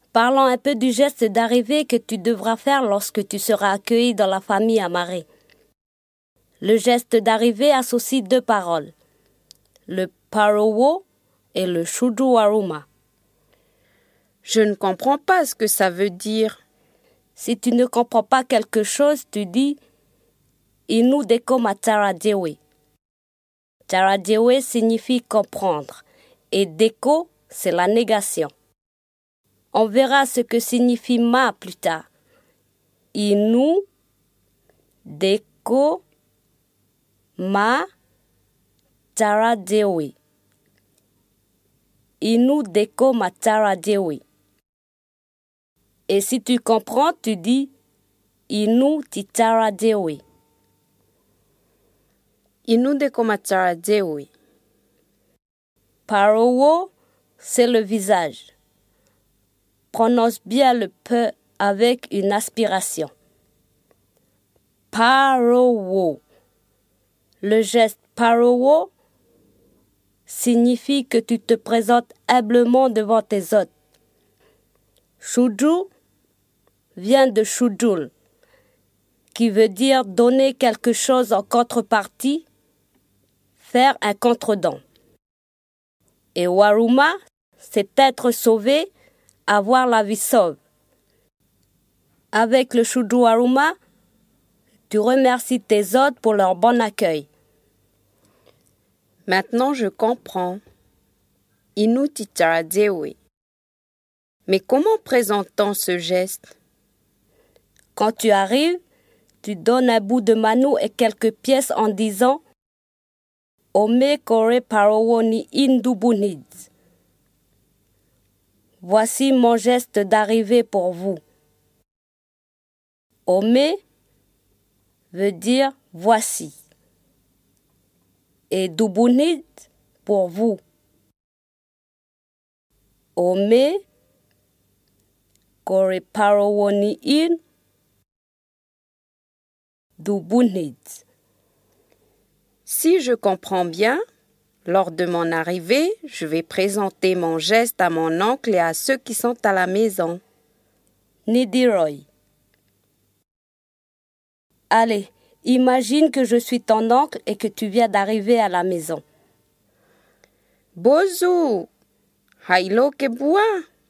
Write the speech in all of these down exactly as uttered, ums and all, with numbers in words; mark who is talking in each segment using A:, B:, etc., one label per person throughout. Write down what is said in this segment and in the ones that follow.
A: Parlons un peu du geste d'arrivée que tu devras faire lorsque tu seras accueilli dans la famille amarrée. Le geste d'arrivée associe deux paroles, le parowo et le shuduwaruma.
B: Je ne comprends pas ce que ça veut dire.
A: Si tu ne comprends pas quelque chose, tu dis Inu deko matara dewe. Tara dewe signifie comprendre et deko, c'est la négation. On verra ce que signifie ma plus tard. Inu deko ma tara dewe. Inu deko matara dewe. Et si tu comprends, tu dis Inu titara dewe.
B: Inu deko matara dewe.
A: Parowo, c'est le visage. Prononce bien le P avec une aspiration. Parowo. Le geste parowo signifie que tu te présentes humblement devant tes hôtes. Shuju vient de shujul, qui veut dire donner quelque chose en contrepartie, faire un contre-don. Et waruma, c'est être sauvé, avoir la vie sauve. Avec le shuju waruma, tu remercies tes hôtes pour leur bon accueil.
B: Maintenant je comprends. Inu titara dewe. Mais comment présente-t-on ce geste?
A: Quand tu arrives, tu donnes un bout de mano et quelques pièces en disant Ome kore parowo ni indubunid. Voici mon geste d'arrivée pour vous. Ome veut dire voici. Et dubunid pour vous. Ome kore parowo ni in dubunid.
B: Si je comprends bien, lors de mon arrivée, je vais présenter mon geste à mon oncle et à ceux qui sont à la maison.
A: Nidiroy. Allez, imagine que je suis ton oncle et que tu viens d'arriver à la maison.
B: Bozu, hailo kebua.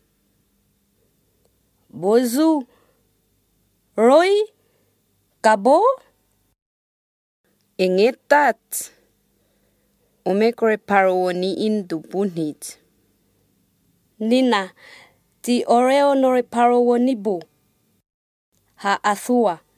A: Bozu, Roy, Kabo.
B: Engetat. Omekore parowo ni indubunid.
A: Nina, ti oreo nore parowo nibu. Ha athua.